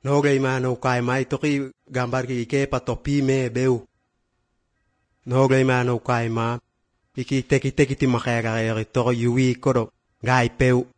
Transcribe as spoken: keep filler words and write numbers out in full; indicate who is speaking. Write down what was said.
Speaker 1: Nogay mano kay mai toki gambar ki ike patopi me beu. Nogay mano kay ma iki teki teki ti makera eri toko yui koro gai peu.